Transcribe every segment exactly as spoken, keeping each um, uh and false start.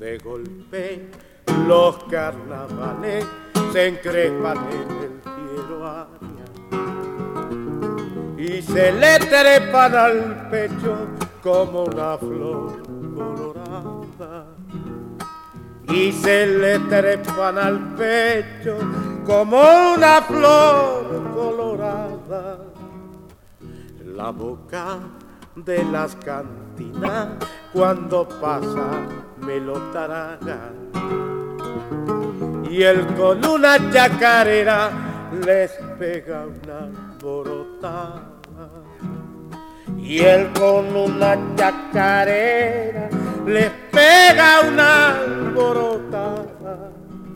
De golpe los carnavales se encrespan en el cielo área y se le trepan al pecho como una flor colorada, y se le trepan al pecho como una flor colorada. La boca de las cantinas cuando pasa me lo traga, y él con una chacarera les pega una alborotada, y él con una chacarera les pega una alborotada.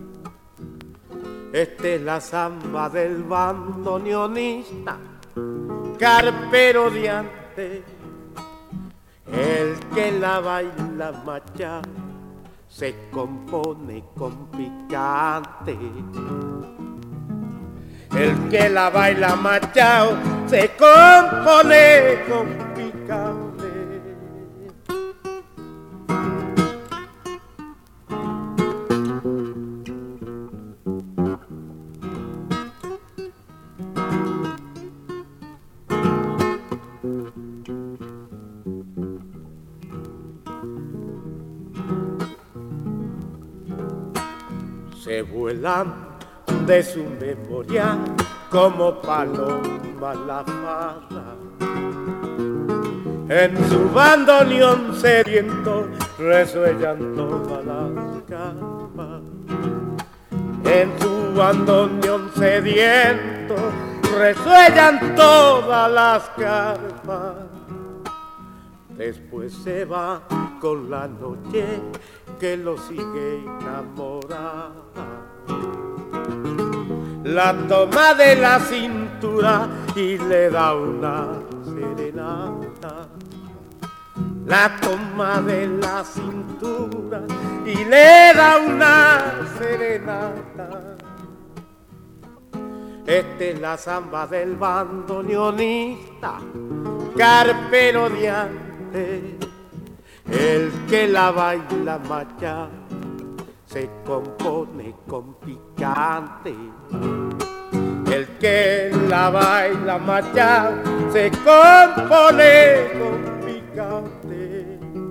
Esta es la samba del bandoneonista, carpero de antes, el que la baila macha se compone con picante. El que la baila machao se compone con picante. Se vuelan de su memoria como palomas la fada. En su bandoneón sediento resuellan todas las carpas. En su bandoneón sediento resuellan todas las carpas. Después se va con la noche que lo sigue enamorada. La toma de la cintura y le da una serenata. La toma de la cintura y le da una serenata. Esta es la samba del bandoneonista, carpero de antes, el que la baila macha se compone con picante. El que la baila macha se compone con picante.